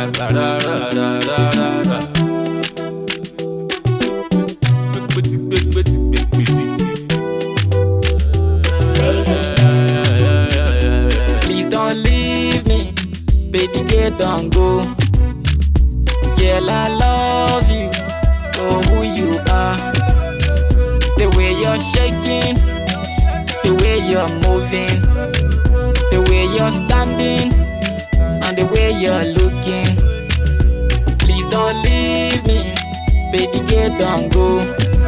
Please don't leave me, baby girl, don't go. Girl, I love you for who you are. The way you're shaking, the way you're moving, the way you're standing, and the way you're looking. Please don't leave me, baby girl, don't go.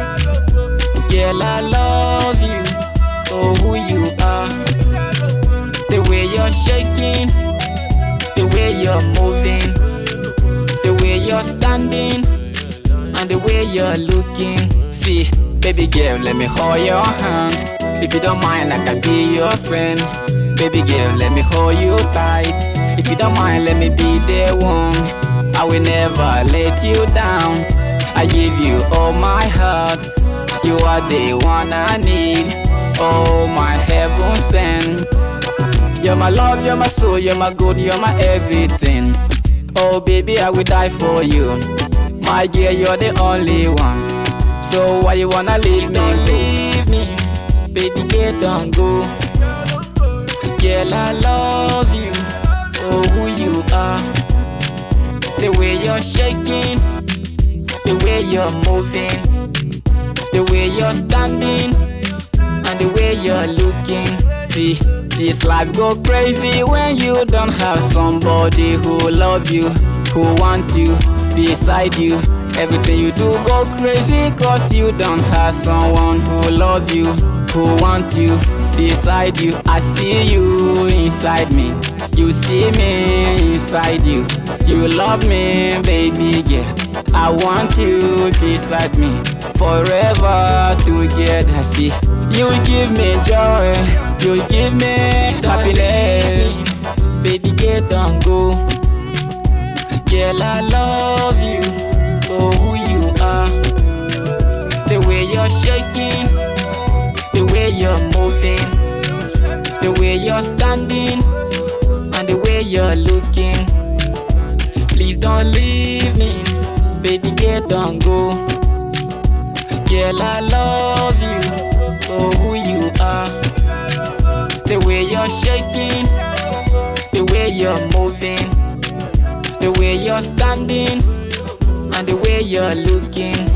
Girl, I love you for who you are. The way you're shaking, the way you're moving, the way you're standing, and the way you're looking. See, baby girl, let me hold your hand. If you don't mind, I can be your friend. Baby girl, let me hold you tight. If you don't mind, let me be the one. I will never let you down. I give you all my heart. You are the one I need. Oh, my heaven sent. You're my love, you're my soul, you're my good, you're my everything. Oh baby, I will die for you. My girl, you're the only one. So why you wanna leave me? Don't leave me, baby girl, don't go. Girl, I love you for who you are. The way you're shaking, the way you're moving, the way you're standing, and the way you're looking. See, this life go crazy when you don't have somebody who love you, who want you, beside you. Everything you do go crazy cause you don't have someone who love you, who want you, beside you. I see you inside me, you see me inside you. You love me, baby girl, I want you beside me, forever together. See, you give me joy, you give me happiness. Baby girl, don't go. Girl, I love you for who you are. The way you're shaking, the way you're moving, the way you're standing, and the way you're looking. Please don't leave me, baby girl, don't go. Girl, I love you for who you are. The way you're shaking, the way you're moving, the way you're standing, and the way you're looking.